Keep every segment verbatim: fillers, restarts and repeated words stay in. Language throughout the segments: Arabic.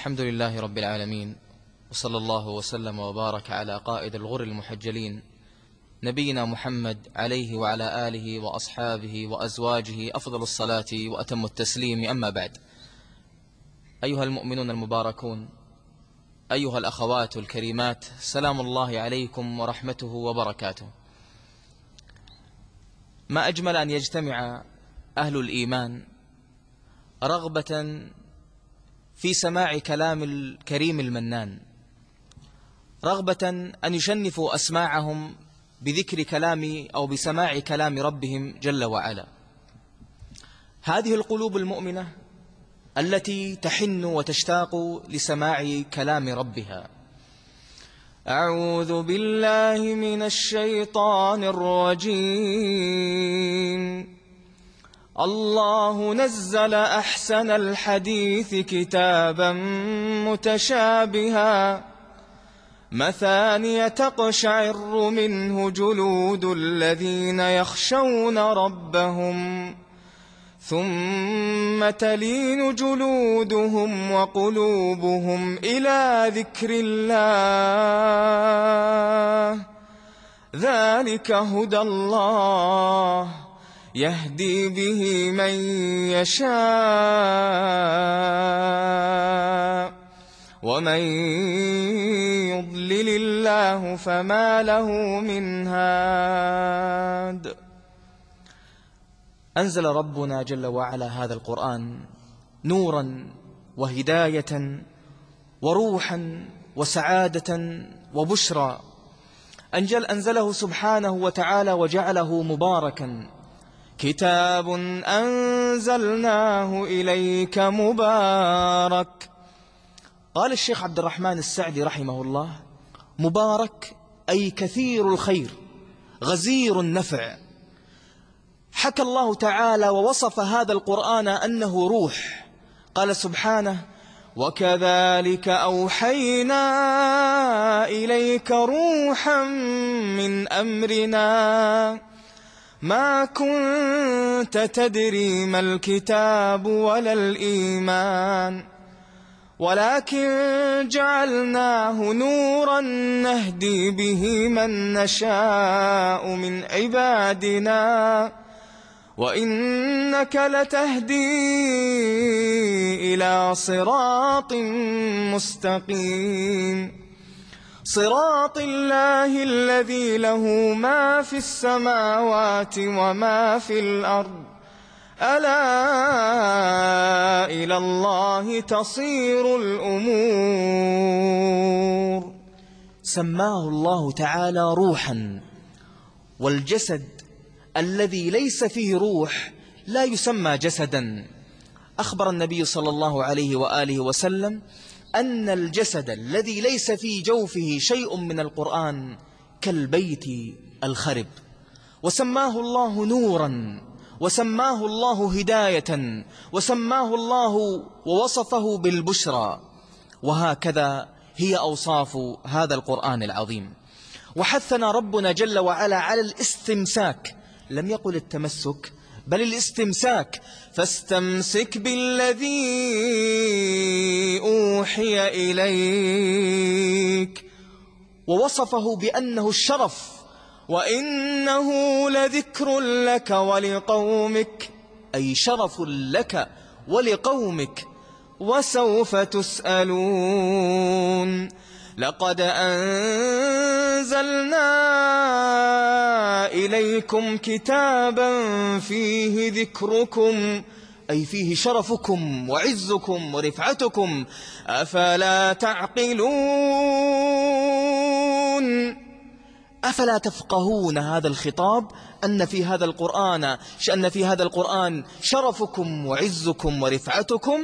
الحمد لله رب العالمين، وصلى الله وسلم وبارك على قائد الغر المحجلين نبينا محمد عليه وعلى آله وأصحابه وأزواجه أفضل الصلاة وأتم التسليم. أما بعد، أيها المؤمنون المباركون، أيها الأخوات الكريمات، سلام الله عليكم ورحمته وبركاته. ما أجمل أن يجتمع أهل الإيمان رغبة في سماع كلام الكريم المنان، رغبة أن يشنفوا أسماعهم بذكر كلام أو بسماع كلام ربهم جل وعلا. هذه القلوب المؤمنة التي تحن وتشتاق لسماع كلام ربها. أعوذ بالله من الشيطان الرجيم. الله نزل أحسن الحديث كتابا متشابها مثانية تقشعر منه جلود الذين يخشون ربهم ثم تلين جلودهم وقلوبهم إلى ذكر الله ذلك هدى الله يهدي به من يشاء ومن يضلل الله فما له من هاد. أنزل ربنا جل وعلا هذا القرآن نورا وهداية وروحا وسعادة وبشرى. أنجل أنزله سبحانه وتعالى وجعله مباركا. كتاب أنزلناه إليك مبارك. قال الشيخ عبد الرحمن السعدي رحمه الله: مبارك أي كثير الخير غزير النفع. حكى الله تعالى ووصف هذا القرآن أنه روح. قال سبحانه: وكذلك أوحينا إليك روحا من أمرنا ما كنت تدري ما الكتاب ولا الإيمان ولكن جعلناه نورا نهدي به من نشاء من عبادنا وإنك لتهدي إلى صراط مستقيم صراط الله الذي له ما في السماوات وما في الأرض ألا إلى الله تصير الأمور. سماه الله تعالى روحا، والجسد الذي ليس فيه روح لا يسمى جسدا. أخبر النبي صلى الله عليه وآله وسلم أن الجسد الذي ليس في جوفه شيء من القرآن كالبيت الخرب. وسماه الله نورا، وسماه الله هداية، وسماه الله ووصفه بالبشرى. وهكذا هي أوصاف هذا القرآن العظيم. وحثنا ربنا جل وعلا على الاستمساك، لم يقل التمسك بل الاستمساك. فاستمسك بالذي أوحي إليك، ووصفه بأنه الشرف، وإنه لذكر لك ولقومك، أي شرف لك ولقومك، وسوف تسألون. لقد أنزلنا إليكم كتابا فيه ذكركم، أي فيه شرفكم وعزكم ورفعتكم، أفلا تعقلون؟ أفلا تفقهون هذا الخطاب؟ أن في هذا القرآن أن في هذا القرآن شرفكم وعزكم ورفعتكم.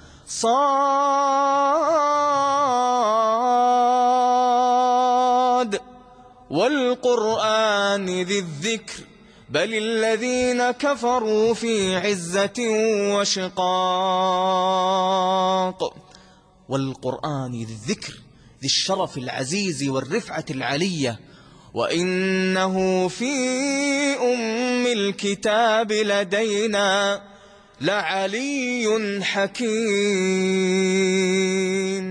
صاد والقرآن ذي الذكر بل الذين كفروا في عزة وشقاق. والقرآن ذي الذكر، ذي الشرف العزيز والرفعة العلية. وإنه في أم الكتاب لدينا لعلي حكيم.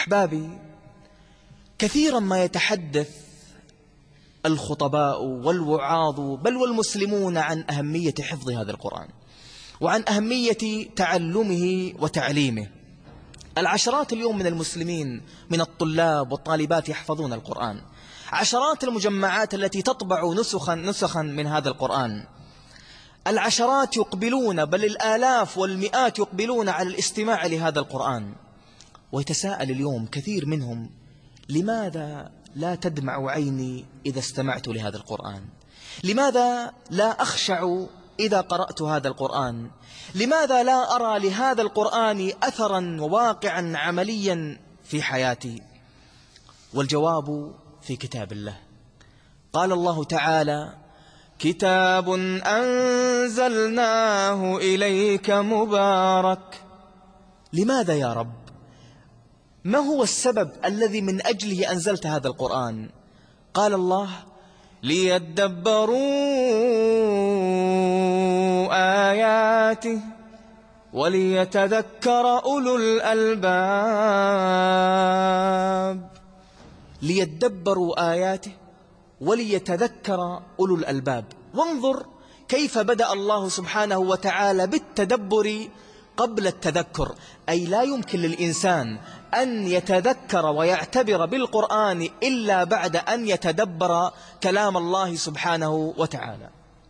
أحبابي، كثيرا ما يتحدث الخطباء والوعاظ بل والمسلمون عن أهمية حفظ هذا القرآن وعن أهمية تعلمه وتعليمه. العشرات اليوم من المسلمين من الطلاب والطالبات يحفظون القرآن، عشرات المجمعات التي تطبع نسخا نسخا من هذا القرآن، العشرات يقبلون بل الآلاف والمئات يقبلون على الاستماع لهذا القرآن. ويتساءل اليوم كثير منهم: لماذا لا تدمع عيني إذا استمعت لهذا القرآن؟ لماذا لا أخشع إذا قرأت هذا القرآن؟ لماذا لا أرى لهذا القرآن أثرا وواقعا عمليا في حياتي؟ والجواب في كتاب الله. قال الله تعالى: كتاب أنزلناه إليك مبارك. لماذا يا رب؟ ما هو السبب الذي من أجله أنزلت هذا القرآن؟ قال الله: ليدبروا آياته وليتذكر أولو الألباب. ليدبروا آياته وليتذكر أولو الألباب. وانظر كيف بدأ الله سبحانه وتعالى بالتدبر قبل التذكر، أي لا يمكن للإنسان أن يتذكر ويعتبر بالقرآن إلا بعد أن يتدبر كلام الله سبحانه وتعالى.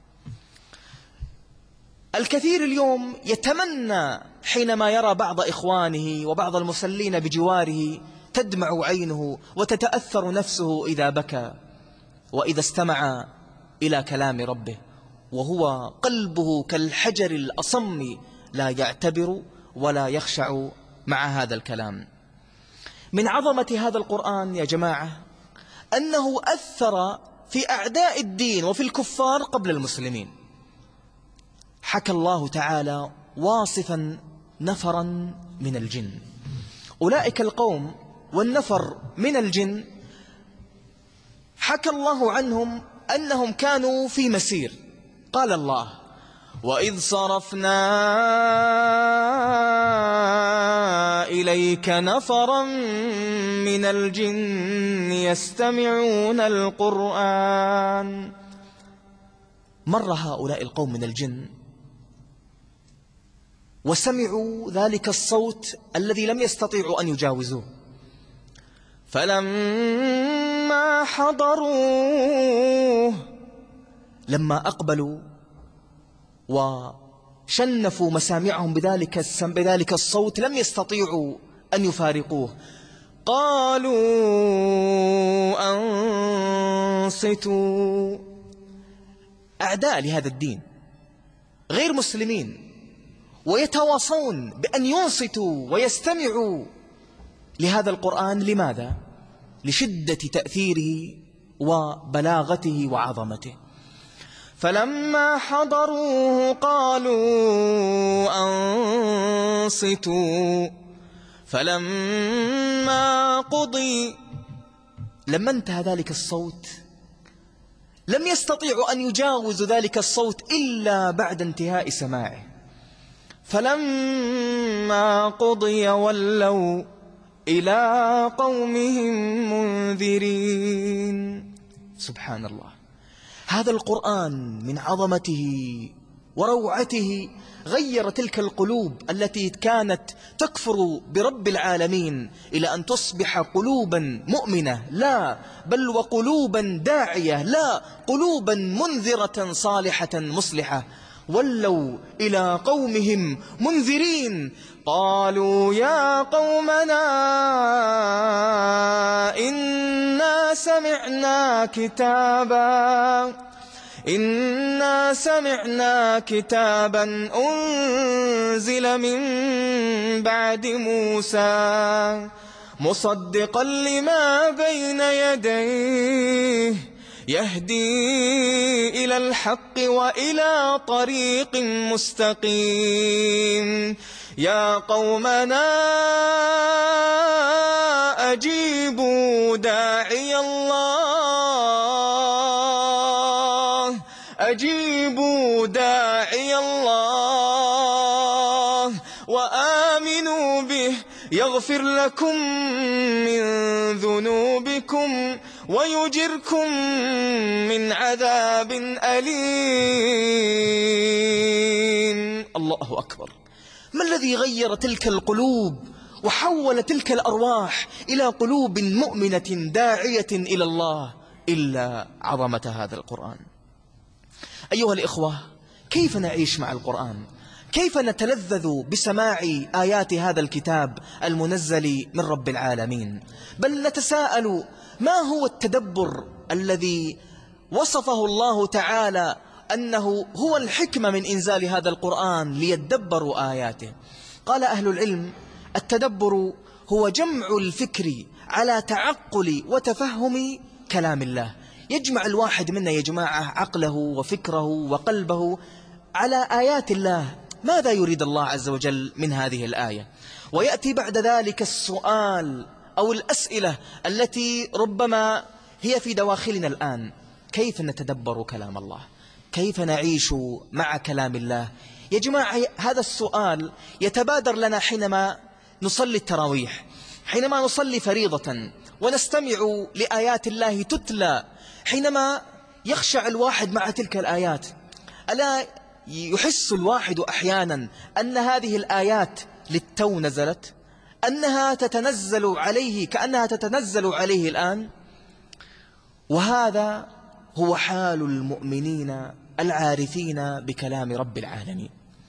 الكثير اليوم يتمنى حينما يرى بعض إخوانه وبعض المسلين بجواره تدمع عينه وتتأثر نفسه إذا بكى وإذا استمع إلى كلام ربه، وهو قلبه كالحجر الأصم لا يعتبر ولا يخشع مع هذا الكلام. من عظمة هذا القرآن يا جماعة أنه أثر في أعداء الدين وفي الكفار قبل المسلمين. حكى الله تعالى واصفا نفرا من الجن، أولئك القوم والنفر من الجن حكى الله عنهم أنهم كانوا في مسير. قال الله: وإذ صرفنا إليك نفرا من الجن يستمعون القرآن. مر هؤلاء القوم من الجن وسمعوا ذلك الصوت الذي لم يستطيعوا أن يجاوزوه، فلما حضروه، لما أقبلوا وشنفوا مسامعهم بذلك بذلك الصوت لم يستطيعوا أن يفارقوه، قالوا أنصتوا. أعداء لهذا الدين غير مسلمين ويتواصون بأن ينصتوا ويستمعوا لهذا القرآن. لماذا؟ لشدة تأثيره وبلاغته وعظمته. فلما حضروه قالوا أنصتوا فلما قضي، لما انتهى ذلك الصوت لم يستطيعوا أن يجاوزوا ذلك الصوت إلا بعد انتهاء سماعه. فلما قضي ولوا إلى قومهم منذرين. سبحان الله، هذا القرآن من عظمته وروعته غير تلك القلوب التي كانت تكفر برب العالمين إلى أن تصبح قلوبا مؤمنة، لا بل وقلوبا داعية، لا قلوبا منذرة صالحة مصلحة. ولوا إلى قومهم منذرين، قالوا يا قومنا إنا سمعنا كتابا إنا سمعنا كتابا أنزل من بعد موسى مصدقا لما بين يديه يهدي إلى الحق وإلى طريق مستقيم. يا قومنا أجيبوا داعي الله أجيبوا داعي الله وآمنوا به برحمته يغفر لكم من ذنوبكم ويجركم من عذاب أليم. الله أكبر. ما الذي غير تلك القلوب وحول تلك الأرواح إلى قلوب مؤمنة داعية إلى الله إلا عظمة هذا القرآن؟ أيها الإخوة، كيف نعيش مع القرآن؟ كيف نتلذذ بسماع آيات هذا الكتاب المنزل من رب العالمين؟ بل نتساءل ما هو التدبر الذي وصفه الله تعالى أنه هو الحكمة من إنزال هذا القرآن ليدبروا آياته؟ قال أهل العلم: التدبر هو جمع الفكر على تعقل وتفهم كلام الله. يجمع الواحد منا يا جماعة عقله وفكره وقلبه على آيات الله، ماذا يريد الله عز وجل من هذه الآية؟ ويأتي بعد ذلك السؤال أو الأسئلة التي ربما هي في دواخلنا الآن: كيف نتدبر كلام الله؟ كيف نعيش مع كلام الله؟ يا جماعة، هذا السؤال يتبادر لنا حينما نصلي التراويح، حينما نصلي فريضة ونستمع لآيات الله تتلى، حينما يخشع الواحد مع تلك الآيات، ألا يحس الواحد أحيانا أن هذه الآيات للتو نزلت، أنها تتنزل عليه كأنها تتنزل عليه الآن؟ وهذا هو حال المؤمنين العارفين بكلام رب العالمين.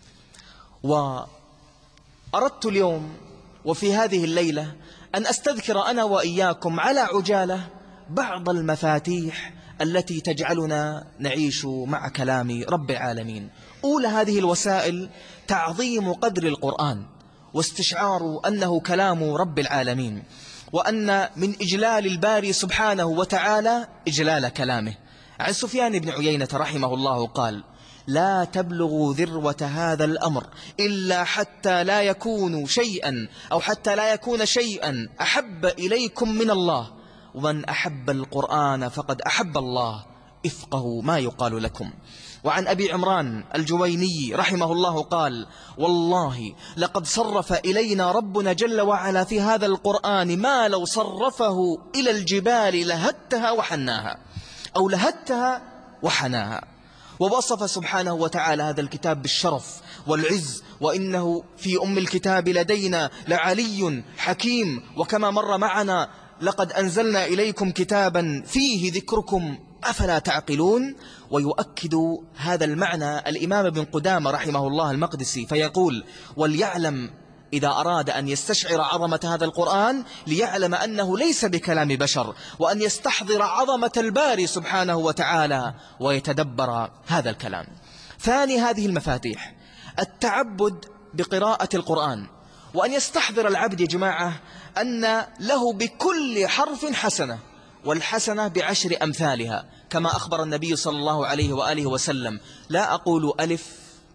وأردت اليوم وفي هذه الليلة أن أستذكر أنا وإياكم على عجالة بعض المفاتيح التي تجعلنا نعيش مع كلام رب العالمين. أولى هذه الوسائل تعظيم قدر القرآن واستشعار أنه كلام رب العالمين، وأن من إجلال الباري سبحانه وتعالى إجلال كلامه. عن سفيان بن عيينة رحمه الله قال: لا تبلغوا ذروة هذا الأمر إلا حتى لا يكون شيئا أو حتى لا يكون شيئا أحب إليكم من الله، ومن أحب القرآن فقد أحب الله، افقهوا ما يقال لكم. وعن أبي عمران الجويني رحمه الله قال: والله لقد صرف إلينا ربنا جل وعلا في هذا القرآن ما لو صرفه إلى الجبال لهتها وحناها، أو لهتها وحناها. ووصف سبحانه وتعالى هذا الكتاب بالشرف والعز: وإنه في أم الكتاب لدينا لعلي حكيم. وكما مر معنا: لقد أنزلنا إليكم كتابا فيه ذكركم أفلا تعقلون. ويؤكد هذا المعنى الإمام ابن قدامة رحمه الله المقدسي فيقول: وليعلم، إذا أراد أن يستشعر عظمة هذا القرآن، ليعلم أنه ليس بكلام بشر، وأن يستحضر عظمة الباري سبحانه وتعالى ويتدبر هذا الكلام. ثاني هذه المفاتيح التعبد بقراءة القرآن، وأن يستحضر العبد يا جماعة أن له بكل حرف حسنة، والحسنة بعشر أمثالها، كما أخبر النبي صلى الله عليه وآله وسلم: لا أقول ألف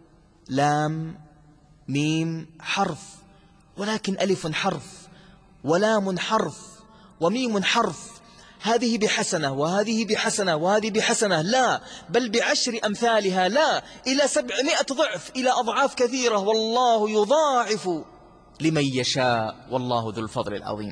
لام ميم حرف، ولكن ألف حرف ولام حرف وميم حرف، هذه بحسنة وهذه بحسنة وهذه بحسنة، لا، بل بعشر أمثالها، لا، إلى سبعمائة ضعف، إلى أضعاف كثيرة، والله يضاعف لمن يشاء والله ذو الفضل العظيم.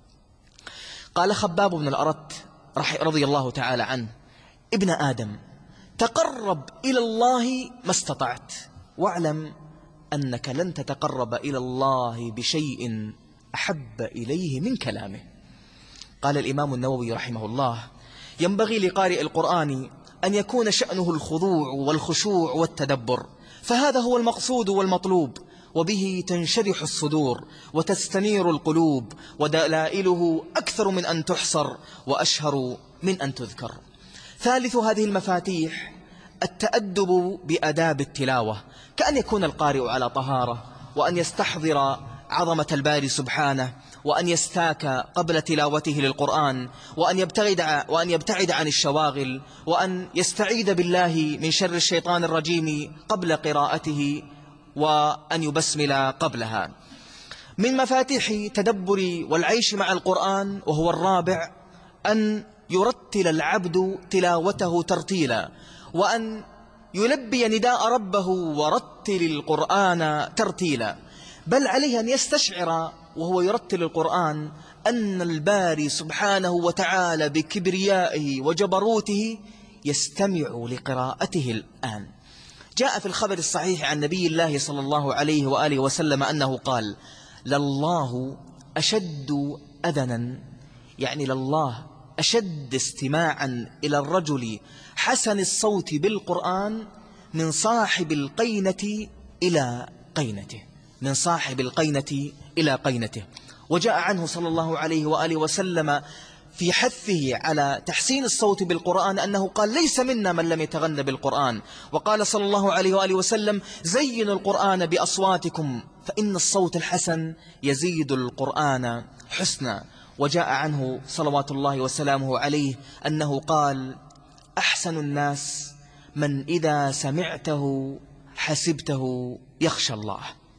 قال خباب بن الأرت رضي الله تعالى عنه: ابن آدم، تقرب إلى الله ما استطعت، واعلم أنك لن تتقرب إلى الله بشيء أحب إليه من كلامه. قال الإمام النووي رحمه الله: ينبغي لقارئ القرآن أن يكون شأنه الخضوع والخشوع والتدبر، فهذا هو المقصود والمطلوب، وبه تنشرح الصدور وتستنير القلوب، ودلائله أكثر من أن تحصر وأشهر من أن تذكر. ثالث هذه المفاتيح التأدب بأداب التلاوة، كأن يكون القارئ على طهارة، وأن يستحضر عظمة الباري سبحانه، وأن يستاك قبل تلاوته للقرآن، وأن يبتعد وأن يبتعد عن الشواغل، وأن يستعيذ بالله من شر الشيطان الرجيم قبل قراءته، وأن يبسمل قبلها. من مفاتيح تدبر والعيش مع القرآن وهو الرابع أن يرتل العبد تلاوته ترتيلا، وأن يلبي نداء ربه: ورتل القرآن ترتيلا. بل عليه أن يستشعر وهو يرتل القرآن أن الباري سبحانه وتعالى بكبريائه وجبروته يستمع لقراءته الآن. جاء في الخبر الصحيح عن نبي الله صلى الله عليه وآله وسلم أنه قال: لله أشد أذنا، يعني لله أشد استماعا إلى الرجل حسن الصوت بالقرآن من صاحب القينة إلى قينته، من صاحب القينة إلى قينته. وجاء عنه صلى الله عليه وآله وسلم في حثه على تحسين الصوت بالقرآن أنه قال: ليس منا من لم يتغنى بالقرآن. وقال صلى الله عليه وآله وسلم: زينوا القرآن بأصواتكم فإن الصوت الحسن يزيد القرآن حسنا. وجاء عنه صلوات الله وسلامه عليه أنه قال: أحسن الناس من إذا سمعته حسبته يخشى الله.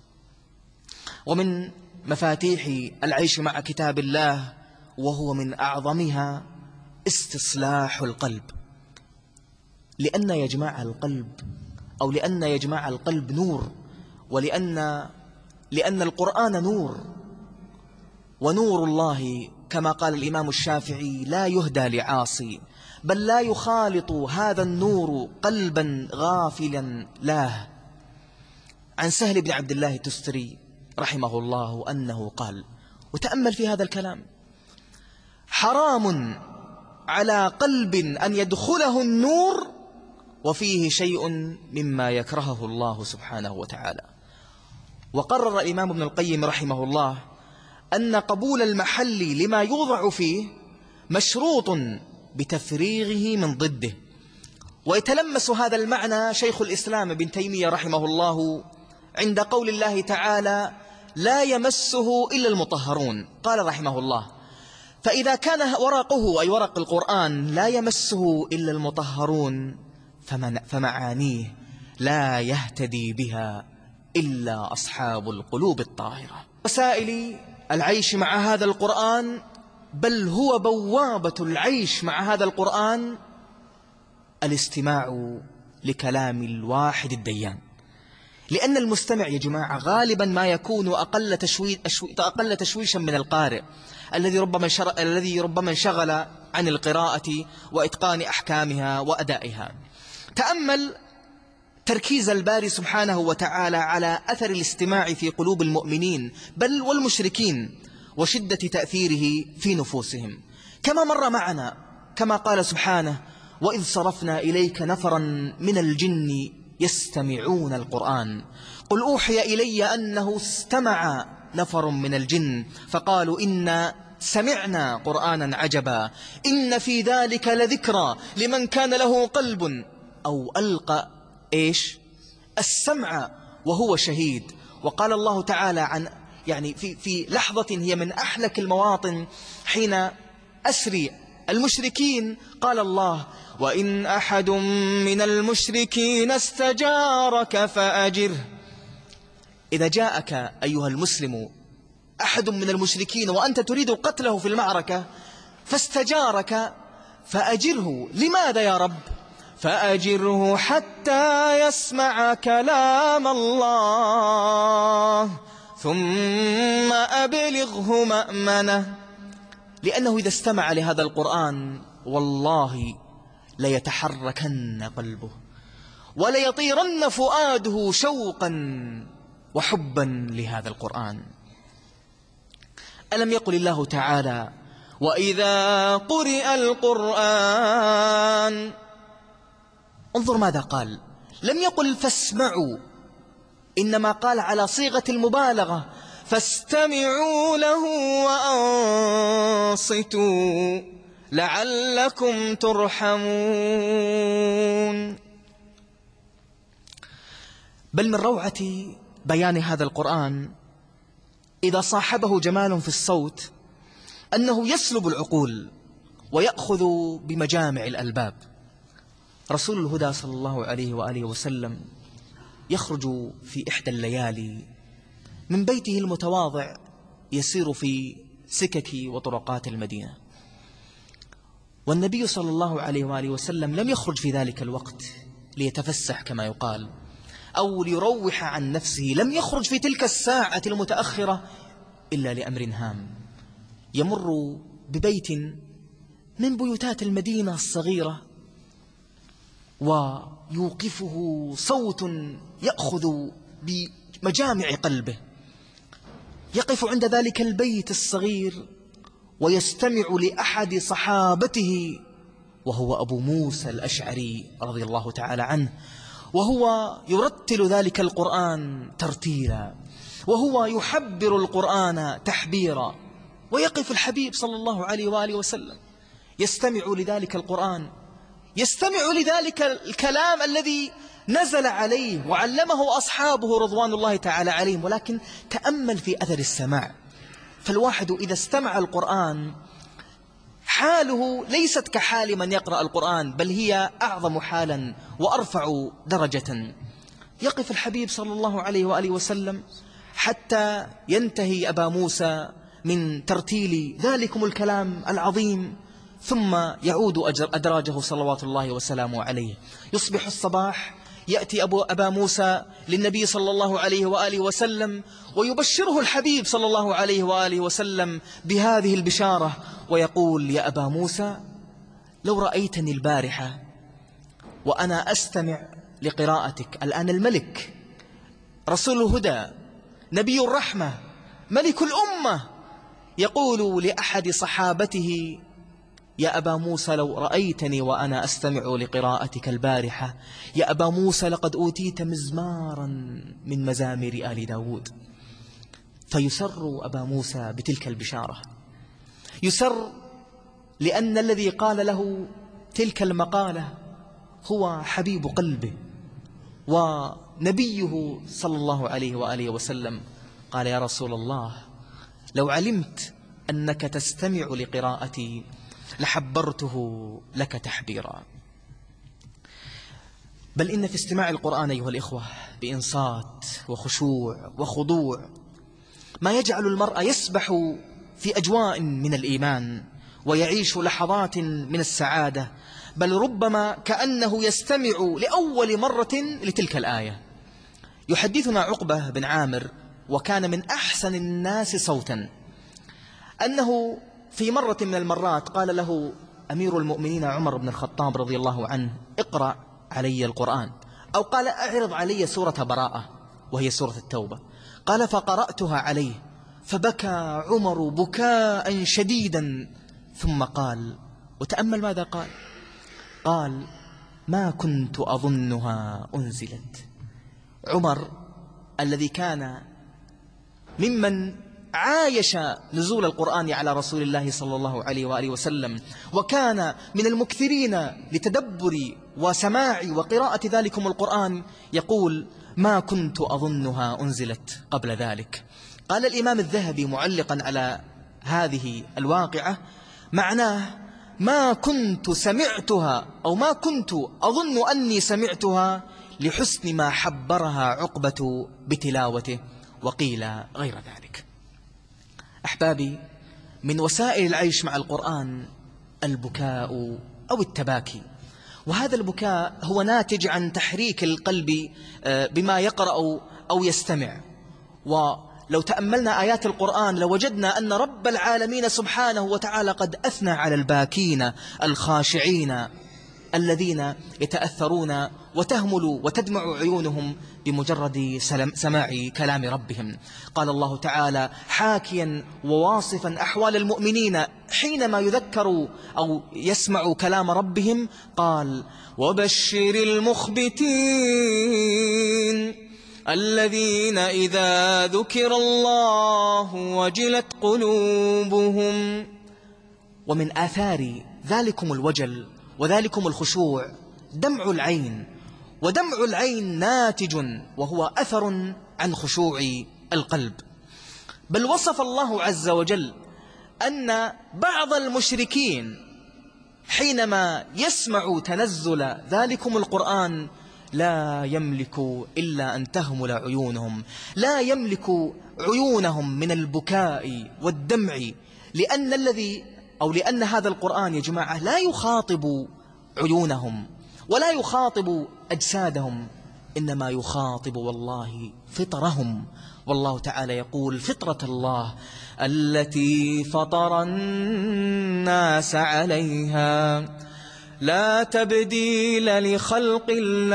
ومن مفاتيح العيش مع كتاب الله وهو من أعظمها استصلاح القلب، لأن يجمع القلب أو لأن يجمع القلب نور، ولأن لأن القرآن نور، ونور الله كما قال الإمام الشافعي لا يهدى لعاصي، بل لا يخالط هذا النور قلبا غافلا لاه. عن سهل بن عبد الله التستري رحمه الله أنه قال، وتأمل في هذا الكلام: حرام على قلب أن يدخله النور وفيه شيء مما يكرهه الله سبحانه وتعالى. وقرر الإمام ابن القيم رحمه الله أن قبول المحل لما يوضع فيه مشروط بتفريغه من ضده. ويتلمس هذا المعنى شيخ الإسلام ابن تيمية رحمه الله عند قول الله تعالى: لا يمسه إلا المطهرون. قال رحمه الله: فإذا كان ورقه أي ورق القرآن لا يمسه إلا المطهرون فمعانيه لا يهتدي بها إلا أصحاب القلوب الطاهرة. وسائل العيش مع هذا القرآن، بل هو بوابة العيش مع هذا القرآن، الاستماع لكلام الواحد الديان. لأن المستمع يا جماعة غالبا ما يكون أقل, تشوي... أقل تشويشا من القارئ الذي ربما شر... الذي ربما انشغل عن القراءة وإتقان أحكامها وأدائها. تأمل تركيز الباري سبحانه وتعالى على أثر الاستماع في قلوب المؤمنين بل والمشركين وشدة تأثيره في نفوسهم، كما مر معنا كما قال سبحانه: وإذ صرفنا إليك نفرا من الجن يستمعون القرآن قل أوحي إلي أنه استمع نفر من الجن فقالوا إنا سمعنا قرآنا عجبا إن في ذلك لذكرى لمن كان له قلب أو ألقى إيش السمع وهو شهيد. وقال الله تعالى عن يعني في, في لحظة هي من أحلك المواطن حين أسري المشركين، قال الله: وإن أحد من المشركين استجارك فأجره. إذا جاءك أيها المسلم أحد من المشركين وأنت تريد قتله في المعركة فاستجارك فأجره. لماذا يا رب؟ فأجره حتى يسمع كلام الله ثم أبلغه مأمنه. لأنه إذا استمع لهذا القرآن والله ليتحركن قلبه وليطيرن فؤاده شوقا وحبا لهذا القرآن. ألم يقل الله تعالى: وإذا قرئ القرآن، انظر ماذا قال، لم يقل فاسمعوا، إنما قال على صيغة المبالغة: فاستمعوا له وأنصتوا لعلكم ترحمون. بل من روعة بيان هذا القرآن إذا صاحبه جمال في الصوت أنه يسلب العقول ويأخذ بمجامع الألباب. رسول الهدى صلى الله عليه وآله وسلم يخرج في إحدى الليالي من بيته المتواضع يسير في سكك وطرقات المدينة، والنبي صلى الله عليه وآله وسلم لم يخرج في ذلك الوقت ليتفسح كما يقال أو ليروح عن نفسه، لم يخرج في تلك الساعة المتأخرة إلا لأمر هام. يمر ببيت من بيوتات المدينة الصغيرة ويوقفه صوت يأخذ بمجامع قلبه. يقف عند ذلك البيت الصغير ويستمع لأحد صحابته، وهو أبو موسى الأشعري رضي الله تعالى عنه، وهو يرتل ذلك القرآن ترتيلا، وهو يحبر القرآن تحبيرا. ويقف الحبيب صلى الله عليه وآله وسلم يستمع لذلك القرآن، يستمع لذلك الكلام الذي نزل عليه وعلمه أصحابه رضوان الله تعالى عليهم. ولكن تأمل في أثر السماع، فالواحد إذا استمع القرآن حاله ليست كحال من يقرأ القرآن، بل هي أعظم حالا وأرفع درجة. يقف الحبيب صلى الله عليه وآله وسلم حتى ينتهي أبا موسى من ترتيل ذلكم الكلام العظيم، ثم يعود أدراجه صلوات الله وسلامه عليه. يصبح الصباح، يأتي أبو أبا موسى للنبي صلى الله عليه وآله وسلم ويبشره الحبيب صلى الله عليه وآله وسلم بهذه البشارة، ويقول: يا أبا موسى، لو رأيتني البارحة وأنا أستمع لقراءتك. الآن الملك، رسول الهدى، نبي الرحمة، ملك الأمة، يقول لأحد صحابته: يا أبا موسى، لو رأيتني وأنا أستمع لقراءتك البارحة، يا أبا موسى لقد أوتيت مزمارا من مزامير آل داود. فيسر أبا موسى بتلك البشارة، يسر لأن الذي قال له تلك المقالة هو حبيب قلبه ونبيه صلى الله عليه وآله وسلم. قال: يا رسول الله، لو علمت أنك تستمع لقراءتي لحبرته لك تحبيرا. بل إن في استماع القرآن أيها الإخوة بإنصات وخشوع وخضوع ما يجعل المرء يسبح في أجواء من الإيمان ويعيش لحظات من السعادة، بل ربما كأنه يستمع لأول مرة لتلك الآية. يحدثنا عقبة بن عامر، وكان من أحسن الناس صوتا، أنه في مرة من المرات قال له أمير المؤمنين عمر بن الخطاب رضي الله عنه: اقرأ علي القرآن، أو قال: أعرض علي سورة براءة وهي سورة التوبة. قال: فقرأتها عليه فبكى عمر بكاء شديدا، ثم قال، وتأمل ماذا قال: قال: ما كنت أظنها أنزلت. عمر الذي كان ممن عايش نزول القرآن على رسول الله صلى الله عليه وآله وسلم، وكان من المكثرين لتدبر وسماع وقراءة ذلكم القرآن، يقول: ما كنت أظنها أنزلت قبل ذلك. قال الإمام الذهبي معلقا على هذه الواقعة: معناه ما كنت سمعتها أو ما كنت أظن أني سمعتها لحسن ما حبرها عقبة بتلاوته، وقيل غير ذلك. أحبابي، من وسائل العيش مع القرآن البكاء أو التباكي، وهذا البكاء هو ناتج عن تحريك القلب بما يقرأ أو يستمع. ولو تأملنا آيات القرآن لوجدنا أن رب العالمين سبحانه وتعالى قد أثنى على الباكين الخاشعين الذين يتأثرون وتهمل وتدمع عيونهم بمجرد سماع كلام ربهم. قال الله تعالى حاكيا وواصفا أحوال المؤمنين حينما يذكروا أو يسمعوا كلام ربهم، قال: وبشر المخبتين الذين إذا ذكر الله وجلت قلوبهم. ومن آثار ذلكم الوجل وذلكم الخشوع دمع العين، ودمع العين ناتج وهو أثر عن خشوع القلب. بل وصف الله عز وجل أن بعض المشركين حينما يسمع تنزل ذلكم القرآن لا يملك إلا أن تهمل عيونهم، لا يملك عيونهم من البكاء والدمع، لأن الذي أو لأن هذا القرآن يا جماعة لا يخاطب عيونهم ولا يخاطب أجسادهم، إنما يخاطب والله فطرهم والله تعالى يقول: فطرة الله التي فطر الناس عليها لا تبديل لخلق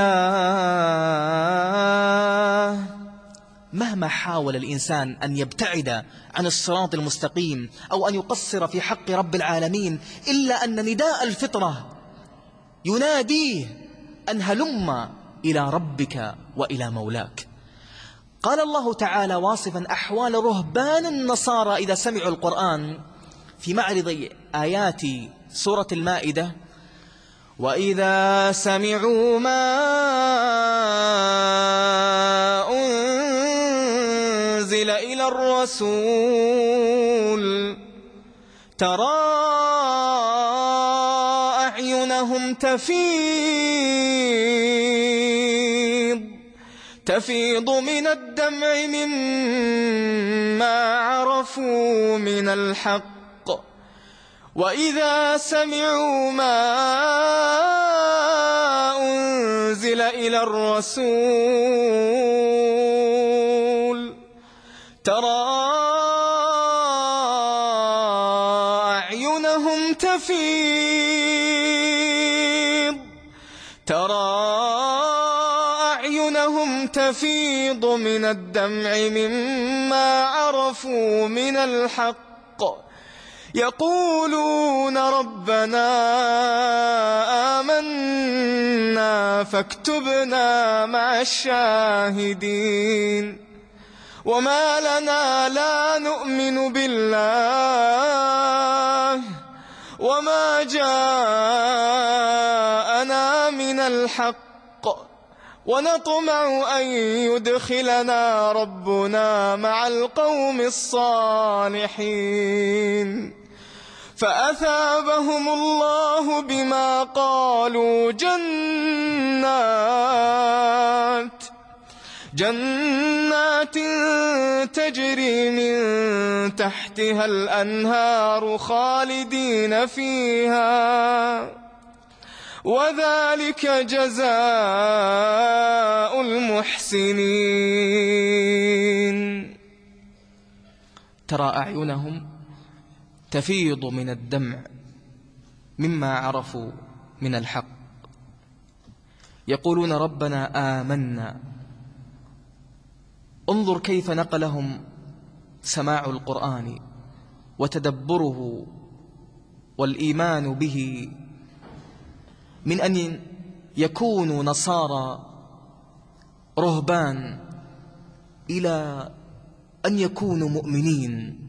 الله. مهما حاول الإنسان أن يبتعد عن الصراط المستقيم أو أن يقصر في حق رب العالمين، إلا أن نداء الفطرة يناديه أن هلم إلى ربك وإلى مولاك. قال الله تعالى واصفا أحوال رهبان النصارى إذا سمعوا القرآن في معرض آيات سورة المائدة: وإذا سمعوا ما أنزل إلى الرسول ترى أعينهم تفيض تفيض من الدمع مما عرفوا من الحق وإذا سمعوا ما أنزل إلى الرسول ترى أعينهم تفيض ترى أعينهم تفيض من الدمع مما عرفوا من الحق يقولون ربنا آمنا فاكتبنا مع الشاهدين. وما لنا لا نؤمن بالله وما جاءنا من الحق ونطمع أن يدخلنا ربنا مع القوم الصالحين. فأثابهم الله بما قالوا جنات جنات تجري من تحتها الأنهار خالدين فيها وذلك جزاء المحسنين. ترى أعينهم تفيض من الدمع مما عرفوا من الحق يقولون ربنا آمنا. انظر كيف نقلهم سماع القرآن وتدبره والإيمان به من أن يكونوا نصارى رهبان إلى أن يكونوا مؤمنين،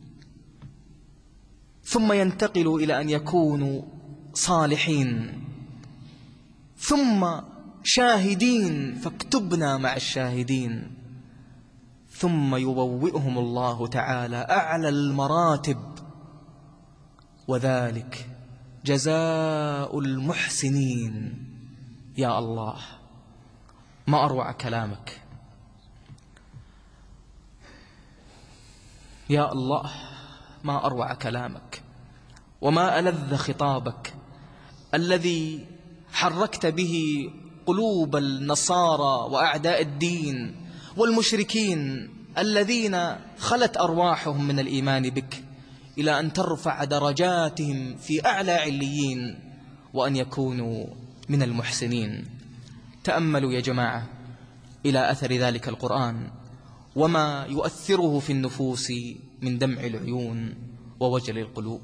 ثم ينتقلوا إلى أن يكونوا صالحين، ثم شاهدين فاكتبنا مع الشاهدين، ثم يبوئهم الله تعالى أعلى المراتب وذلك جزاء المحسنين. يا الله ما أروع كلامك، يا الله ما أروع كلامك، وما ألذ خطابك الذي حركت به قلوب النصارى وأعداء الدين والمشركين الذين خلت أرواحهم من الإيمان بك إلى أن ترفع درجاتهم في أعلى عليين وأن يكونوا من المحسنين. تأملوا يا جماعة إلى أثر ذلك القرآن وما يؤثره في النفوس من دمع العيون ووجل القلوب.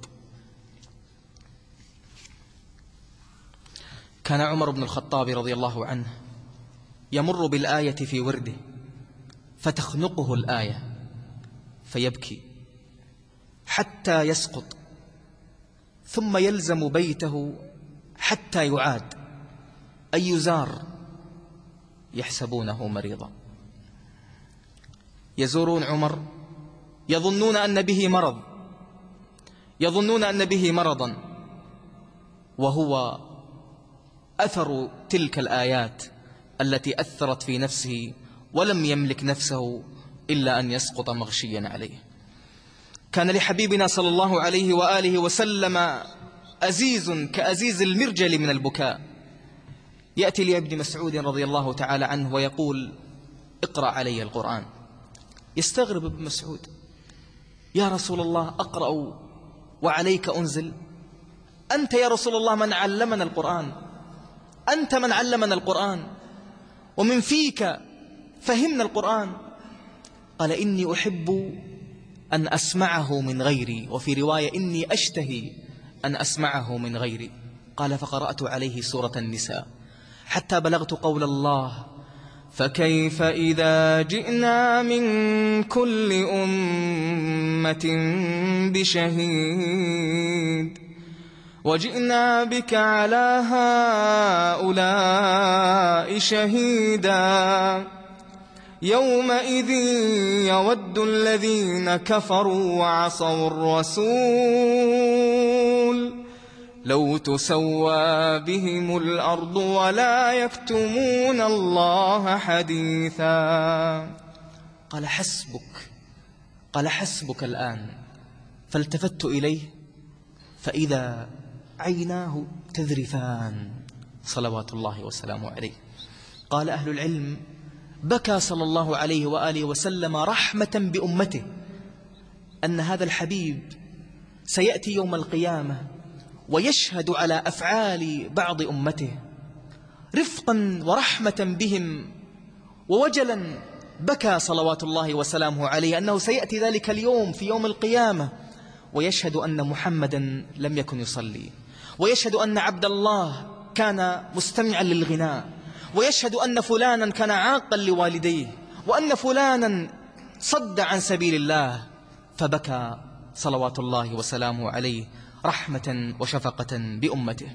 كان عمر بن الخطاب رضي الله عنه يمر بالآية في ورده فتخنقه الآية فيبكي حتى يسقط، ثم يلزم بيته حتى يعاد أي يزار، يحسبونه مريضا. يزورون عمر يظنون أن به مرض يظنون أن به مرضا وهو أثر تلك الآيات التي أثرت في نفسه ولم يملك نفسه إلا أن يسقط مغشيا عليه. كان لحبيبنا صلى الله عليه وآله وسلم أزيز كأزيز المرجل من البكاء. يأتي لابن مسعود رضي الله تعالى عنه ويقول اقرأ علي القرآن، يستغرب ابن مسعود: يا رسول الله أقرأ وعليك أنزل؟ أنت يا رسول الله من علمنا القرآن، أنت من علمنا القرآن ومن فيك فهمنا القرآن. قال: إني أحب أن أسمعه من غيري، وفي رواية: إني أشتهي أن أسمعه من غيري. قال: فقرأت عليه سورة النساء حتى بلغت قول الله: فكيف إذا جئنا من كل أمة بشهيد وجئنا بك على هؤلاء شهيدا يومئذ يود الذين كفروا وعصوا الرسول لو تسوى بهم الأرض ولا يكتمون الله حديثا. قال: حسبك، قال: حسبك الآن. فالتفت إليه فإذا عيناه تذرفان صلوات الله وسلامه عليه. قال أهل العلم: بكى صلى الله عليه وآله وسلم رحمة بأمته أن هذا الحبيب سيأتي يوم القيامة ويشهد على أفعال بعض أمته، رفقا ورحمة بهم ووجلا. بكى صلوات الله وسلامه عليه أنه سيأتي ذلك اليوم في يوم القيامة ويشهد أن محمدا لم يكن يصلي، ويشهد أن عبد الله كان مستمعا للغناء، ويشهد أن فلانا كان عاقا لوالديه، وأن فلانا صد عن سبيل الله. فبكى صلوات الله وسلامه عليه رحمة وشفقة بأمته.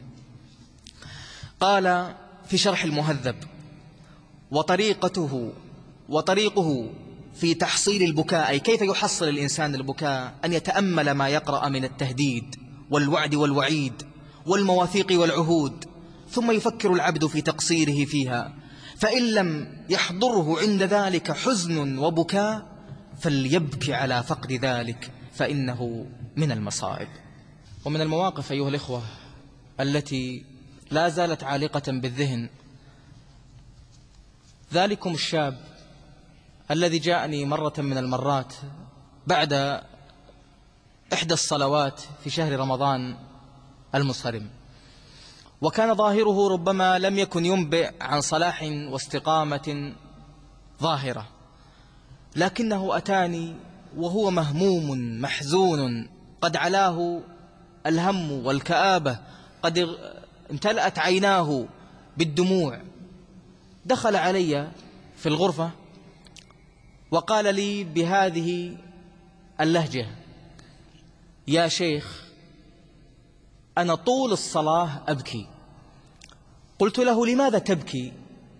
قال في شرح المهذب: وطريقته وطريقه في تحصيل البكاء، أي كيف يحصل الإنسان البكاء، أن يتأمل ما يقرأ من التهديد والوعد والوعيد والمواثيق والعهود، ثم يفكر العبد في تقصيره فيها، فإن لم يحضره عند ذلك حزن وبكاء فليبكي على فقد ذلك، فإنه من المصائب. ومن المواقف أيها الإخوة التي لا زالت عالقة بالذهن ذلكم الشاب الذي جاءني مرة من المرات بعد إحدى الصلوات في شهر رمضان المصرم، وكان ظاهره ربما لم يكن ينبئ عن صلاح واستقامة ظاهرة، لكنه أتاني وهو مهموم محزون، قد علاه الهم والكآبة، قد امتلأت عيناه بالدموع. دخل علي في الغرفة وقال لي بهذه اللهجة: يا شيخ، أنا طول الصلاة أبكي. قلت له: لماذا تبكي؟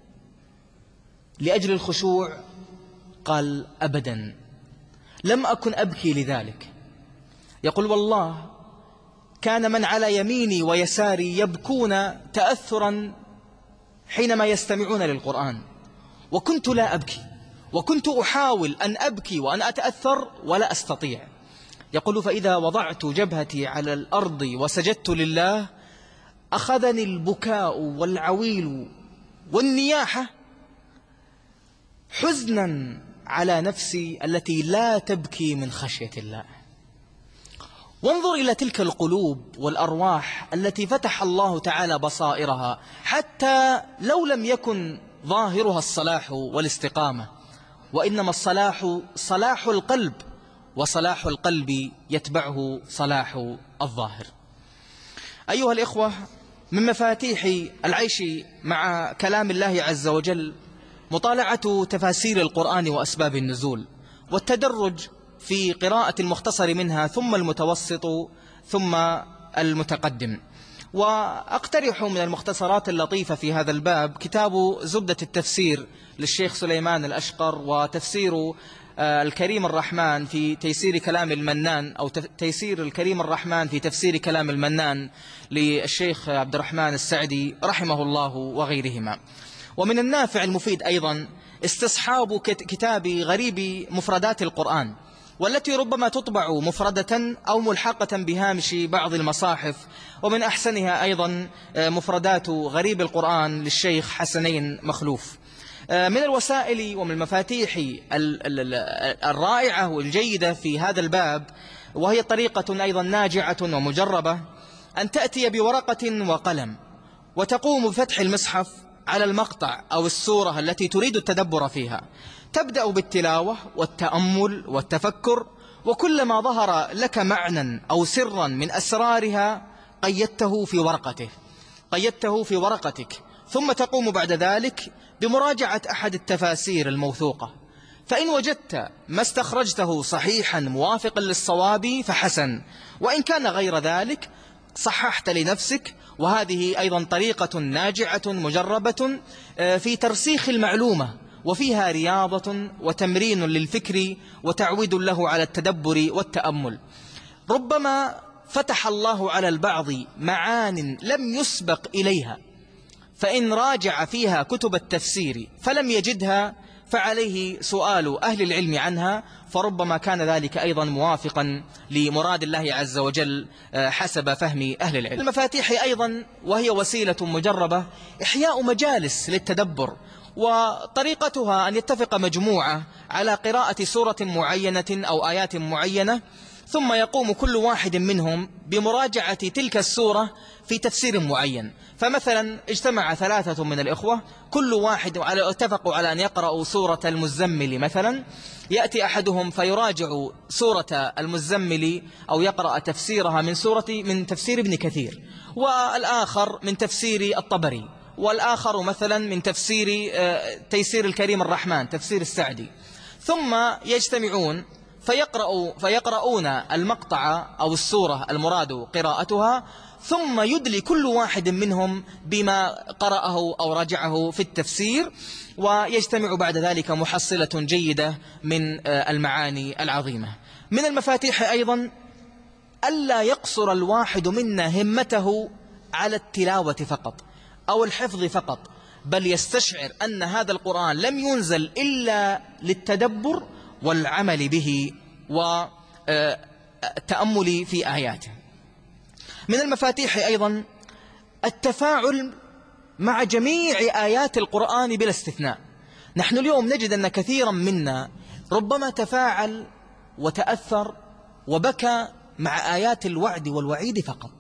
لأجل الخشوع؟ قال: أبدا، لم أكن أبكي لذلك. يقول: والله كان من على يميني ويساري يبكون تأثرا حينما يستمعون للقرآن، وكنت لا أبكي، وكنت أحاول أن أبكي وأن أتأثر ولا أستطيع. يقول: فإذا وضعت جبهتي على الأرض وسجدت لله أخذني البكاء والعويل والنياحة حزنا على نفسي التي لا تبكي من خشية الله. وانظر إلى تلك القلوب والأرواح التي فتح الله تعالى بصائرها، حتى لو لم يكن ظاهرها الصلاح والاستقامة، وإنما الصلاح صلاح القلب، وصلاح القلب يتبعه صلاح الظاهر. أيها الإخوة، من مفاتيح العيش مع كلام الله عز وجل مطالعة تفاسير القرآن وأسباب النزول، والتدرج في قراءة المختصر منها ثم المتوسط ثم المتقدم. وأقترح من المختصرات اللطيفة في هذا الباب كتاب زبدة التفسير للشيخ سليمان الأشقر، وتفسير الكريم الرحمن في تيسير كلام المنان، أو تيسير الكريم الرحمن في تفسير كلام المنان للشيخ عبد الرحمن السعدي رحمه الله وغيرهما. ومن النافع المفيد أيضا استصحاب كتاب غريب مفردات القرآن، والتي ربما تطبع مفردة أو ملحقة بهامش بعض المصاحف. ومن أحسنها أيضا مفردات غريب القرآن للشيخ حسنين مخلوف. من الوسائل ومن المفاتيح الرائعة والجيدة في هذا الباب، وهي طريقة أيضا ناجعة ومجربة، أن تأتي بورقة وقلم وتقوم بفتح المصحف على المقطع أو السورة التي تريد التدبر فيها. تبدأ بالتلاوة والتأمل والتفكر، وكلما ظهر لك معنى أو سرا من أسرارها قيدته في ورقته قيدته في ورقتك ثم تقوم بعد ذلك بمراجعة أحد التفاسير الموثوقة، فإن وجدت ما استخرجته صحيحا موافقا للصواب فحسن، وإن كان غير ذلك صححت لنفسك. وهذه أيضا طريقة ناجعة مجربة في ترسيخ المعلومة، وفيها رياضة وتمرين للفكر وتعويد له على التدبر والتأمل. ربما فتح الله على البعض معان لم يسبق إليها، فإن راجع فيها كتب التفسير فلم يجدها فعليه سؤال أهل العلم عنها، فربما كان ذلك أيضا موافقا لمراد الله عز وجل حسب فهم أهل العلم. المفاتيح أيضا وهي وسيلة مجربة إحياء مجالس للتدبر، وطريقتها أن يتفق مجموعة على قراءة سورة معينة أو آيات معينة، ثم يقوم كل واحد منهم بمراجعة تلك السورة في تفسير معين. فمثلا اجتمع ثلاثة من الإخوة، كل واحد على اتفقوا على أن يقرأوا سورة المزمل مثلا، يأتي أحدهم فيراجع سورة المزمل أو يقرأ تفسيرها من سورة من تفسير ابن كثير، والآخر من تفسير الطبري، والآخر مثلا من تفسير تيسير الكريم الرحمن تفسير السعدي، ثم يجتمعون فيقرأوا فيقرؤون المقطع أو السورة المراد قراءتها، ثم يدلي كل واحد منهم بما قرأه أو رجعه في التفسير، ويجتمع بعد ذلك محصلة جيدة من المعاني العظيمة. من المفاتيح أيضا ألا يقصر الواحد منا همته على التلاوة فقط أو الحفظ فقط، بل يستشعر أن هذا القرآن لم ينزل إلا للتدبر والعمل به والتأمل في آياته. من المفاتيح أيضا التفاعل مع جميع آيات القرآن بلا استثناء. نحن اليوم نجد أن كثيرا منا ربما تفاعل وتأثر وبكى مع آيات الوعد والوعيد فقط،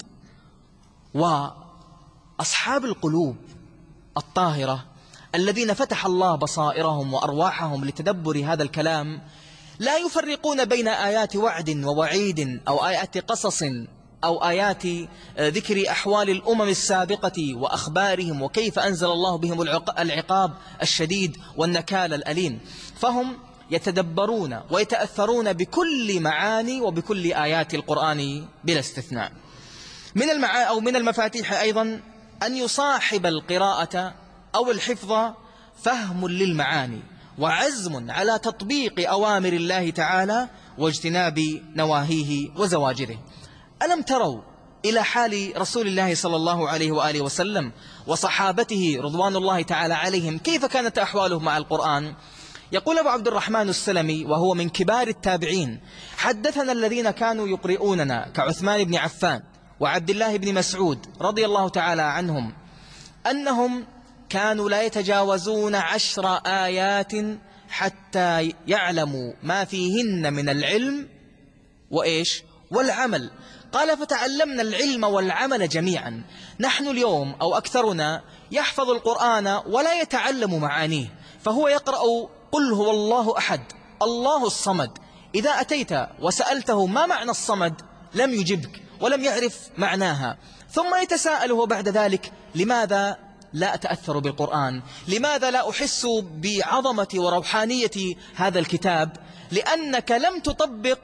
وأصحاب القلوب الطاهرة الذين فتح الله بصائرهم وأرواحهم لتدبر هذا الكلام لا يفرقون بين آيات وعد ووعيد أو آيات قصص أو آيات ذكر أحوال الأمم السابقة وأخبارهم وكيف أنزل الله بهم العقاب الشديد والنكال الأليم، فهم يتدبرون ويتأثرون بكل معاني وبكل آيات القرآن بلا استثناء. من المعا أو من المفاتيح أيضا أن يصاحب القراءة أو الحفظ فهم للمعاني وعزم على تطبيق أوامر الله تعالى واجتناب نواهيه وزواجره. ألم تروا إلى حال رسول الله صلى الله عليه وآله وسلم وصحابته رضوان الله تعالى عليهم كيف كانت أحوالهم مع القرآن؟ يقول أبو عبد الرحمن السلمي وهو من كبار التابعين: حدثنا الذين كانوا يقرؤوننا كعثمان بن عفان وعبد الله بن مسعود رضي الله تعالى عنهم أنهم كانوا لا يتجاوزون عشر آيات حتى يعلموا ما فيهن من العلم وإيش والعمل. قال: فتعلمنا العلم والعمل جميعا. نحن اليوم أو أكثرنا يحفظ القرآن ولا يتعلم معانيه، فهو يقرأ قل هو الله أحد الله الصمد، إذا أتيت وسألته ما معنى الصمد لم يجبك ولم يعرف معناها، ثم يتساءل هو بعد ذلك: لماذا لا أتأثر بالقرآن؟ لماذا لا أحس بعظمة وروحانية هذا الكتاب؟ لأنك لم تطبق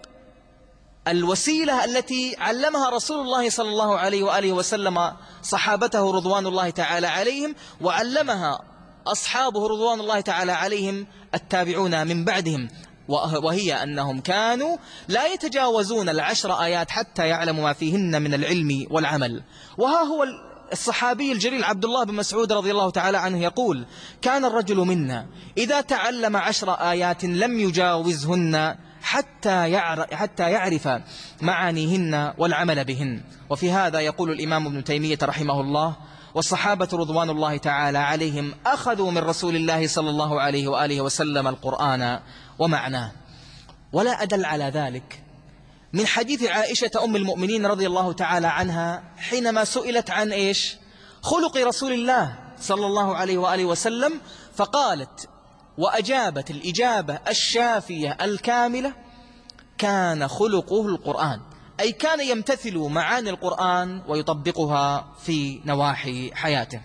الوسيلة التي علمها رسول الله صلى الله عليه وآله وسلم صحابته رضوان الله تعالى عليهم، وعلمها أصحابه رضوان الله تعالى عليهم التابعون من بعدهم، وهي أنهم كانوا لا يتجاوزون العشر آيات حتى يعلموا ما فيهن من العلم والعمل. وها هو الصحابي الجليل عبد الله بن مسعود رضي الله تعالى عنه يقول: كان الرجل منا إذا تعلم عشر آيات لم يجاوزهن حتى يعرف, حتى يعرف معانيهن والعمل بهن. وفي هذا يقول الإمام ابن تيمية رحمه الله: والصحابة رضوان الله تعالى عليهم أخذوا من رسول الله صلى الله عليه وآله وسلم القرآن ومعناه. ولا أدل على ذلك من حديث عائشة أم المؤمنين رضي الله تعالى عنها حينما سئلت عن إيش؟ خلق رسول الله صلى الله عليه وآله وسلم، فقالت وأجابت الإجابة الشافية الكاملة: كان خلقه القرآن، أي كان يمتثل معاني القرآن ويطبقها في نواحي حياته.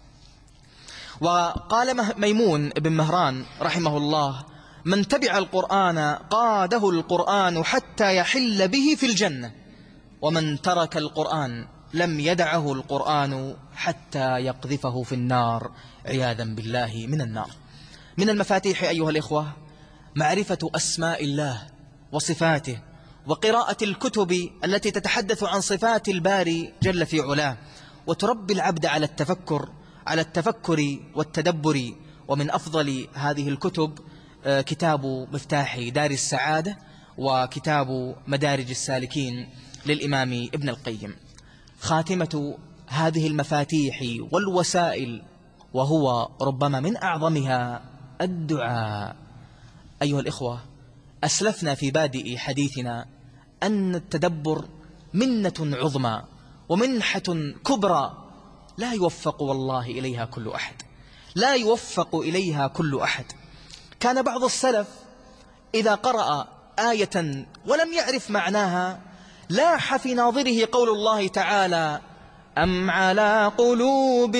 وقال ميمون بن مهران رحمه الله: من تبع القرآن قاده القرآن حتى يحل به في الجنة، ومن ترك القرآن لم يدعه القرآن حتى يقذفه في النار، عياذا بالله من النار. من المفاتيح أيها الإخوة معرفة أسماء الله وصفاته، وقراءة الكتب التي تتحدث عن صفات الباري جل في علاه، وتربي العبد على التفكر على التفكر والتدبر. ومن أفضل هذه الكتب كتاب مفتاح دار السعادة وكتاب مدارج السالكين للإمام ابن القيم. خاتمة هذه المفاتيح والوسائل وهو ربما من أعظمها الدعاء. أيها الإخوة، أسلفنا في بادئ حديثنا أن التدبر منة عظمى ومنحة كبرى لا يوفق والله إليها كل أحد، لا يوفق إليها كل أحد. كان بعض السلف إذا قرأ آية ولم يعرف معناها لاح في ناظره قول الله تعالى: أم على قلوب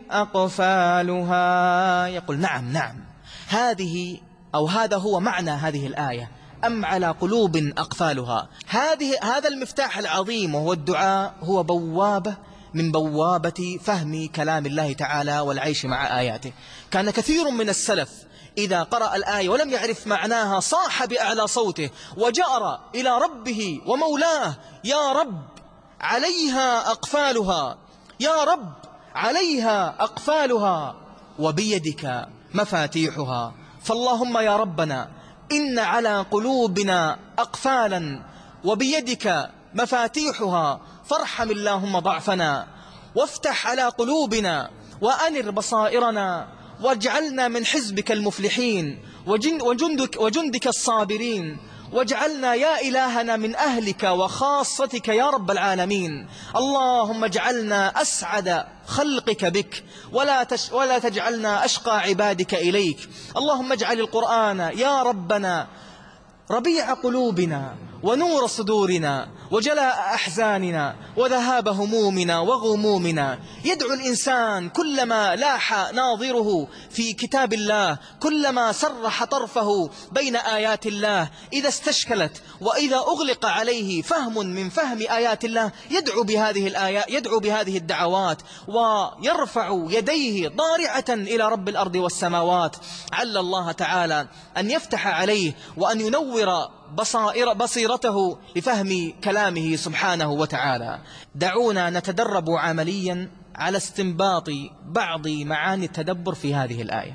أقفالها. يقول نعم نعم هذه أو هذا هو معنى هذه الآية، أم على قلوب أقفالها. هذه هذا المفتاح العظيم وهو الدعاء هو بوابة من بوابة فهم كلام الله تعالى والعيش مع آياته. كان كثير من السلف إذا قرأ الآية ولم يعرف معناها صاح بأعلى صوته وجأر إلى ربه ومولاه: يا رب عليها أقفالها، يا رب عليها أقفالها، وبيدك مفاتيحها. فاللهم يا ربنا إن على قلوبنا أقفالا وبيدك مفاتيحها، فارحم اللهم ضعفنا، وافتح على قلوبنا، وأنر بصائرنا، واجعلنا من حزبك المفلحين وجندك, وجندك الصابرين، واجعلنا يا إلهنا من أهلك وخاصتك يا رب العالمين. اللهم اجعلنا أسعد خلقك بك، ولا, تش ولا تجعلنا أشقى عبادك إليك. اللهم اجعل القرآن يا ربنا ربيع قلوبنا ونور صدورنا وجلاء أحزاننا وذهاب همومنا وغمومنا. يدعو الإنسان كلما لاح ناظره في كتاب الله، كلما سرح طرفه بين آيات الله، إذا استشكلت وإذا أغلق عليه فهم من فهم آيات الله يدعو بهذه الآيات، يدعو بهذه الدعوات، ويرفع يديه ضارعة إلى رب الأرض والسماوات، عل الله تعالى أن يفتح عليه وأن ينور بصائر بصيرته لفهم كلامه سبحانه وتعالى. دعونا نتدرب عمليا على استنباط بعض معاني التدبر في هذه الآية.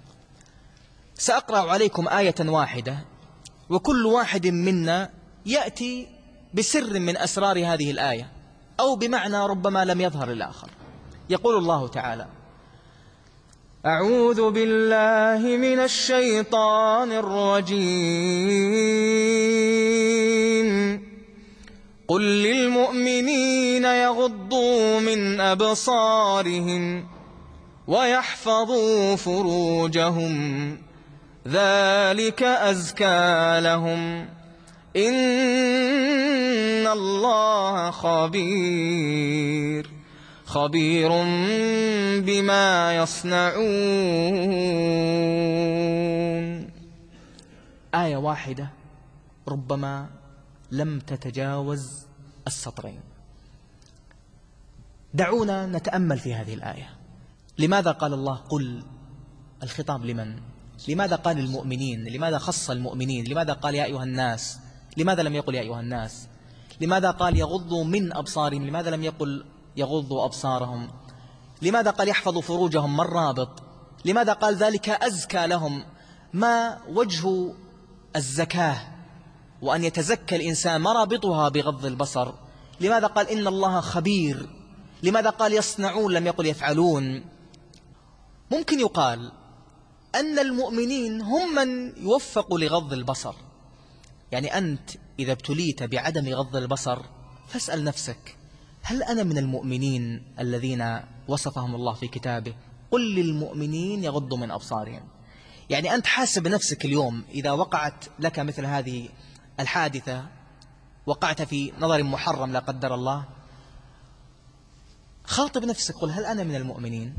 سأقرأ عليكم آية واحدة، وكل واحد منا يأتي بسر من أسرار هذه الآية أو بمعنى ربما لم يظهر الآخر. يقول الله تعالى: أعوذ بالله من الشيطان الرجيم. قل للمؤمنين يغضوا من أبصارهم ويحفظوا فروجهم ذلك أزكى لهم إن الله خبير خبير بما يصنعون. آية واحدة ربما لم تتجاوز السطرين. دعونا نتأمل في هذه الآية. لماذا قال الله قل؟ الخطاب لمن؟ لماذا قال المؤمنين؟ لماذا خص المؤمنين؟ لماذا قال يا أيها الناس؟ لماذا لم يقل يا أيها الناس؟ لماذا قال يغضوا من أبصارهم؟ لماذا لم يقل يغضوا أبصارهم؟ لماذا قال يحفظوا فروجهم؟ ما الرابط؟ لماذا قال ذلك أزكى لهم؟ ما وجه الزكاة وأن يتزكى الإنسان؟ ما رابطها بغض البصر؟ لماذا قال إن الله خبير؟ لماذا قال يصنعون لم يقل يفعلون؟ ممكن يقال أن المؤمنين هم من يوفقوا لغض البصر. يعني أنت إذا ابتليت بعدم غض البصر فاسأل نفسك: هل أنا من المؤمنين الذين وصفهم الله في كتابه؟ قل للمؤمنين يغضوا من أبصارهم. يعني أنت حاسب نفسك اليوم إذا وقعت لك مثل هذه الحادثة، وقعت في نظر محرم لا قدر الله، خاطب نفسك، قل: هل أنا من المؤمنين؟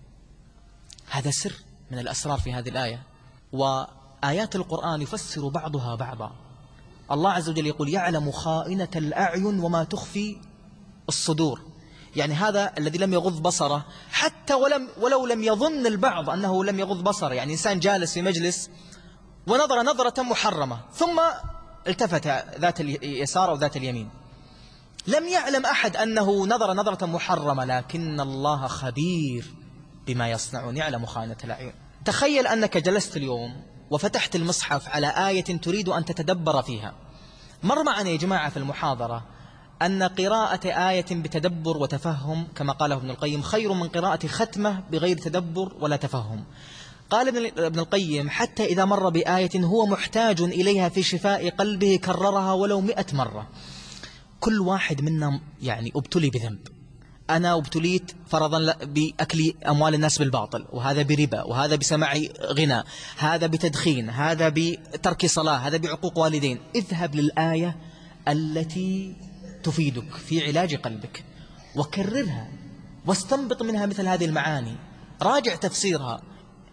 هذا سر من الأسرار في هذه الآية. وآيات القرآن يفسر بعضها بعضا. الله عز وجل يقول: يعلم خائنة الأعين وما تخفي الصدور. يعني هذا الذي لم يغض بصره، حتى ولم ولو لم يظن البعض أنه لم يغض بصره، يعني إنسان جالس في مجلس ونظر نظرة محرمة ثم التفت ذات اليسار أو ذات اليمين، لم يعلم أحد أنه نظر نظرة محرمة، لكن الله خبير بما يصنعون، يعلم خائنة الأعين. تخيل أنك جلست اليوم وفتحت المصحف على آية تريد أن تتدبر فيها. مر معنا يا جماعة في المحاضرة أن قراءة آية بتدبر وتفهم كما قاله ابن القيم خير من قراءة ختمة بغير تدبر ولا تفهم. قال ابن القيم: حتى إذا مر بآية هو محتاج إليها في شفاء قلبه كررها ولو مئة مرة. كل واحد منا يعني ابتلي بذنب. أنا ابتليت فرضا بأكل أموال الناس بالباطل، وهذا بربا، وهذا بسماع غنى، هذا بتدخين، هذا بترك صلاة، هذا بعقوق والدين. اذهب للآية التي تفيدك في علاج قلبك وكررها واستنبط منها مثل هذه المعاني، راجع تفسيرها،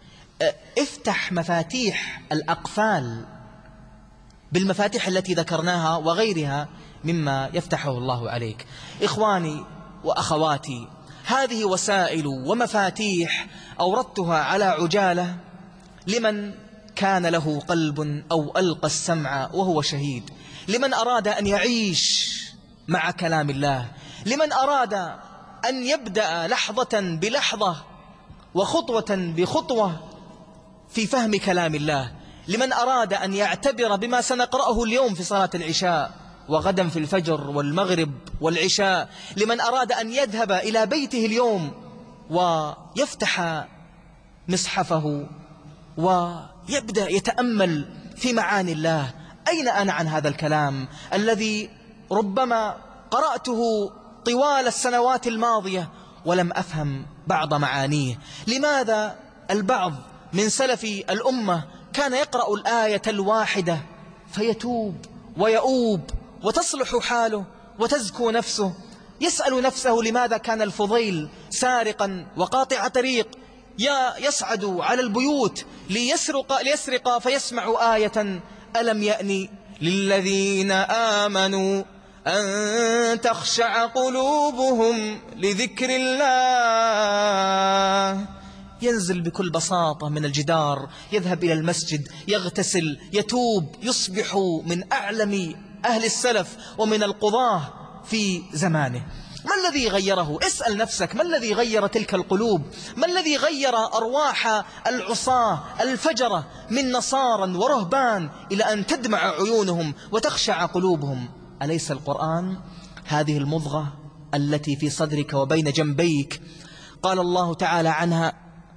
افتح مفاتيح الأقفال بالمفاتيح التي ذكرناها وغيرها مما يفتحه الله عليك. إخواني وأخواتي، هذه وسائل ومفاتيح أوردتها على عجالة لمن كان له قلب أو ألقى السمع وهو شهيد، لمن أراد أن يعيش مع كلام الله، لمن أراد أن يبدأ لحظة بلحظة وخطوة بخطوة في فهم كلام الله، لمن أراد أن يعتبر بما سنقرأه اليوم في صلاة العشاء وغدا في الفجر والمغرب والعشاء، لمن أراد أن يذهب إلى بيته اليوم ويفتح مصحفه ويبدأ يتأمل في معاني الله. أين أنا عن هذا الكلام الذي ربما قرأته طوال السنوات الماضية ولم أفهم بعض معانيه؟ لماذا البعض من سلف الأمة كان يقرأ الآية الواحدة فيتوب ويؤوب وتصلح حاله وتزكو نفسه؟ يسأل نفسه: لماذا كان الفضيل سارقا وقاطع طريق يصعد على البيوت ليسرق, ليسرق فيسمع آية: ألم يأني للذين آمنوا أن تخشع قلوبهم لذكر الله. ينزل بكل بساطة من الجدار، يذهب إلى المسجد، يغتسل، يتوب، يصبح من أعلم أهل السلف ومن القضاة في زمانه. ما الذي غيره؟ اسأل نفسك: ما الذي غير تلك القلوب؟ ما الذي غير أرواح العصاة الفجرة من نصارى ورهبان إلى أن تدمع عيونهم وتخشع قلوبهم؟ أليس القرآن هذه المضغة التي في صدرك وبين جنبيك؟ قال الله تعالى عنها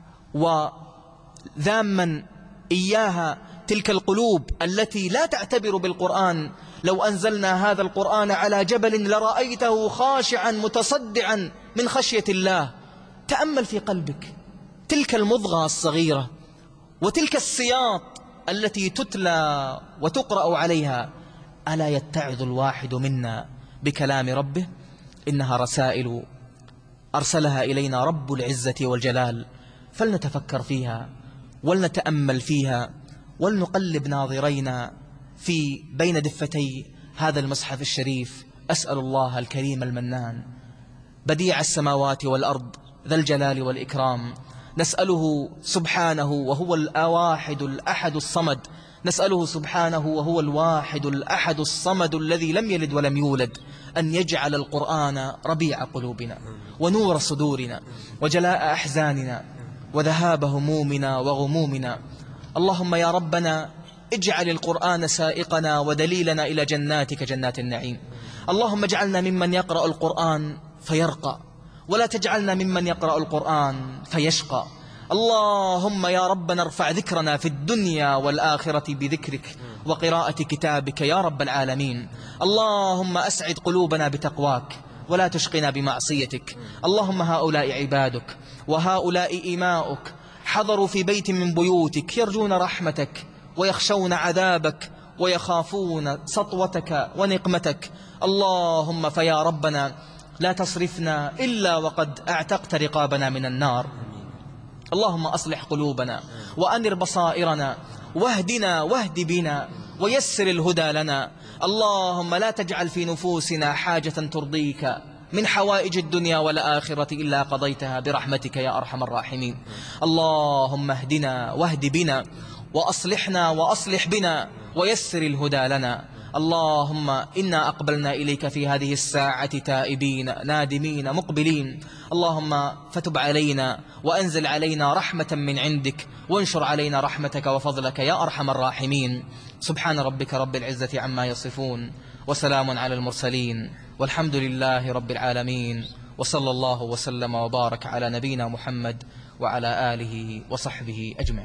وذاما إياها: تلك القلوب التي لا تعتبر بالقرآن لو أنزلنا هذا القرآن على جبل لرأيته خاشعا متصدعا من خشية الله. تأمل في قلبك تلك المضغة الصغيرة وتلك السياط التي تتلى وتقرأ عليها. ألا يتعظ الواحد منا بكلام ربه؟ إنها رسائل أرسلها إلينا رب العزة والجلال، فلنتفكر فيها ولنتأمل فيها ولنقلب ناظرينا في بين دفتي هذا المصحف الشريف. أسأل الله الكريم المنان بديع السماوات والأرض ذا الجلال والإكرام، نسأله سبحانه وهو الواحد الأحد الصمد، نسأله سبحانه وهو الواحد الأحد الصمد الذي لم يلد ولم يولد أن يجعل القرآن ربيع قلوبنا ونور صدورنا وجلاء أحزاننا وذهاب همومنا وغمومنا. اللهم يا ربنا اجعل القرآن سائقنا ودليلنا إلى جناتك جنات النعيم. اللهم اجعلنا ممن يقرأ القرآن فيرقى ولا تجعلنا ممن يقرأ القرآن فيشقى. اللهم يا ربنا ارفع ذكرنا في الدنيا والآخرة بذكرك وقراءة كتابك يا رب العالمين. اللهم أسعد قلوبنا بتقواك ولا تشقنا بمعصيتك. اللهم هؤلاء عبادك وهؤلاء إماؤك حضروا في بيت من بيوتك يرجون رحمتك ويخشون عذابك ويخافون سطوتك ونقمتك. اللهم فيا ربنا لا تصرفنا إلا وقد اعتقت رقابنا من النار. اللهم أصلح قلوبنا وأنر بصائرنا واهدنا واهد بنا ويسر الهدى لنا. اللهم لا تجعل في نفوسنا حاجة ترضيك من حوائج الدنيا والآخرة إلا قضيتها برحمتك يا أرحم الراحمين. اللهم اهدنا واهد بنا وأصلحنا وأصلح بنا ويسر الهدى لنا. اللهم إنا أقبلنا إليك في هذه الساعة تائبين نادمين مقبلين. اللهم فتب علينا وأنزل علينا رحمة من عندك وانشر علينا رحمتك وفضلك يا أرحم الراحمين. سبحان ربك رب العزة عما يصفون وسلام على المرسلين والحمد لله رب العالمين. وصلى الله وسلم وبارك على نبينا محمد وعلى آله وصحبه أجمعين.